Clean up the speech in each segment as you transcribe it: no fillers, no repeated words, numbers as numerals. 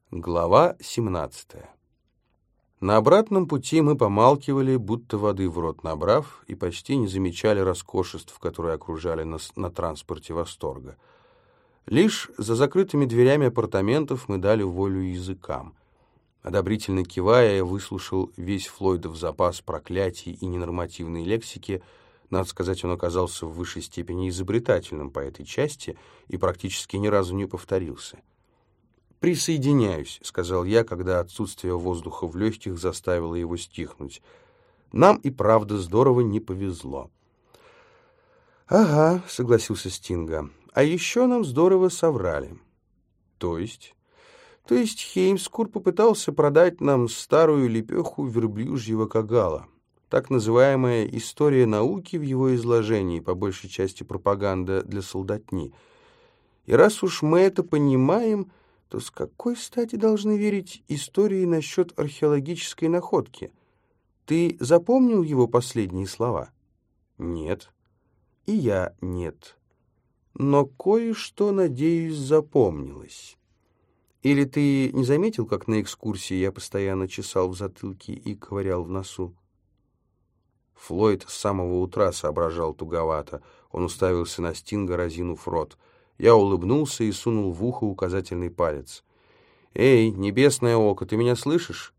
Глава 17. На обратном пути мы помалкивали, будто воды в рот набрав, и почти не замечали роскошеств, которые окружали нас на транспорте восторга. Лишь за закрытыми дверями апартаментов мы дали волю языкам. Одобрительно кивая, я выслушал весь Флойдов запас проклятий и ненормативной лексики. Надо сказать, он оказался в высшей степени изобретательным по этой части и практически ни разу не повторился. «Присоединяюсь», — сказал я, когда отсутствие воздуха в легких заставило его стихнуть. «Нам и правда здорово не повезло». «Ага», — согласился Стинга, — «а еще нам здорово соврали». «То есть?» «То есть Хеймскур попытался продать нам старую лепеху верблюжьего кагала. Так называемая история науки в его изложении, по большей части пропаганда для солдатни. И раз уж мы это понимаем, то с какой стати должны верить истории насчет археологической находки? Ты запомнил его последние слова? Нет. И я нет. Но кое-что, надеюсь, запомнилось. Или ты не заметил, как на экскурсии я постоянно чесал в затылке и ковырял в носу? Флойд с самого утра соображал туговато. Он уставился на Стинга, разинув рот. Я улыбнулся и сунул в ухо указательный палец. «Эй, небесное око, ты меня слышишь?»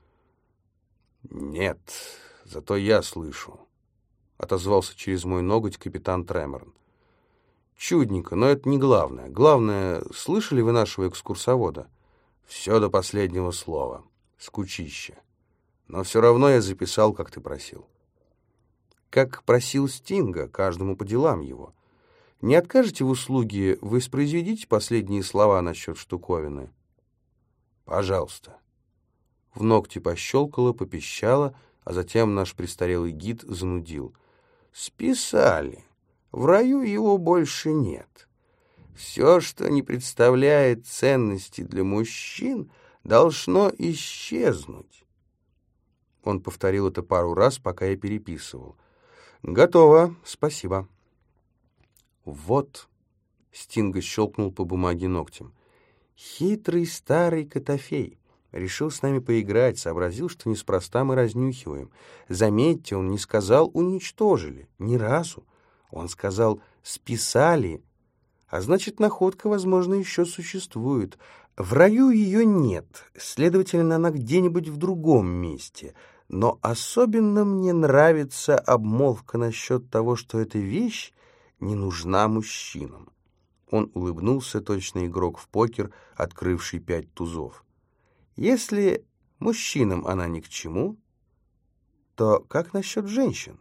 «Нет, зато я слышу», — отозвался через мой ноготь капитан Треморн. «Чудненько, но это не главное. Главное, слышали вы нашего экскурсовода?» «Все до последнего слова. Скучище. Но все равно я записал, как ты просил». «Как просил Стинга, каждому по делам его. Не откажете в услуге, воспроизведите последние слова насчет штуковины?» «Пожалуйста». В ногти пощелкало, попищало, а затем наш престарелый гид занудил. «Списали. В раю его больше нет. Все, что не представляет ценности для мужчин, должно исчезнуть». Он повторил это пару раз, пока я переписывал. «Готово, спасибо». «Вот», — Стинга щелкнул по бумаге ногтем, — «хитрый старый Котофей. Решил с нами поиграть, сообразил, что неспроста мы разнюхиваем. Заметьте, он не сказал «уничтожили», ни разу. Он сказал «списали», а значит, находка, возможно, еще существует. В раю ее нет, следовательно, она где-нибудь в другом месте. Но особенно мне нравится обмолвка насчет того, что эта вещь не нужна мужчинам. Он улыбнулся, точно игрок в покер, открывший 5 тузов. Если мужчинам она ни к чему, то как насчет женщин?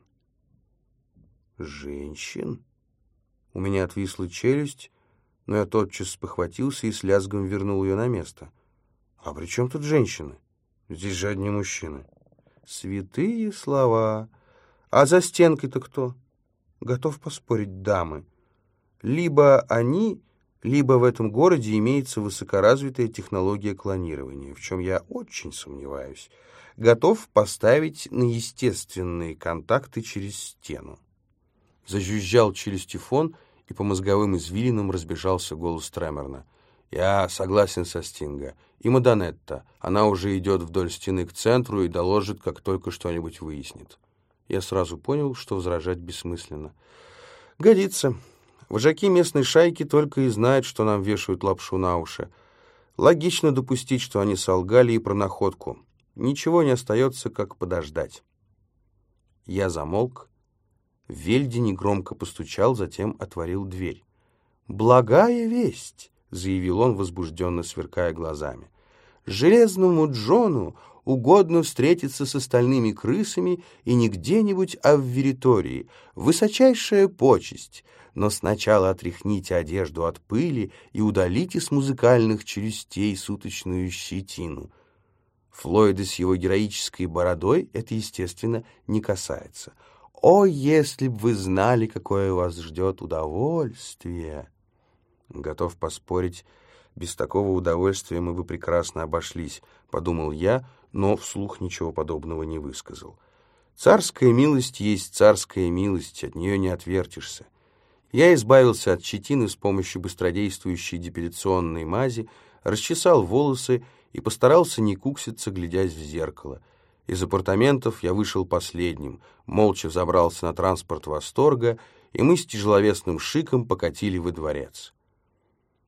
Женщин? У меня отвисла челюсть, но я тотчас спохватился и с лязгом вернул ее на место. А при чем тут женщины? Здесь же одни мужчины. Святые слова. А за стенкой-то кто? Готов поспорить, дамы. Либо они, либо в этом городе имеется высокоразвитая технология клонирования, в чем я очень сомневаюсь. Готов поставить на естественные контакты через стену. Зажужжал челюстифон, и по мозговым извилинам разбежался голос Треморна. «Я согласен со Стинга. И Мадонетта. Она уже идет вдоль стены к центру и доложит, как только что-нибудь выяснит». Я сразу понял, что возражать бессмысленно. «Годится. Вожаки местной шайки только и знают, что нам вешают лапшу на уши. Логично допустить, что они солгали и про находку. Ничего не остается, как подождать». Я замолк. Вельди негромко постучал, затем отворил дверь. «Благая весть!» — заявил он, возбужденно сверкая глазами. «Железному Джону угодно встретиться с остальными крысами и не где-нибудь, а в Веритории. Высочайшая почесть. Но сначала отряхните одежду от пыли и удалите с музыкальных челюстей суточную щетину». Флойда с его героической бородой это, естественно, не касается. «О, если б вы знали, какое вас ждет удовольствие!» Готов поспорить, без такого удовольствия мы бы прекрасно обошлись, подумал я, но вслух ничего подобного не высказал. Царская милость есть царская милость, от нее не отвертишься. Я избавился от щетины с помощью быстродействующей депиляционной мази, расчесал волосы и постарался не кукситься, глядясь в зеркало. Из апартаментов я вышел последним, молча взобрался на транспорт восторга, и мы с тяжеловесным шиком покатили во дворец.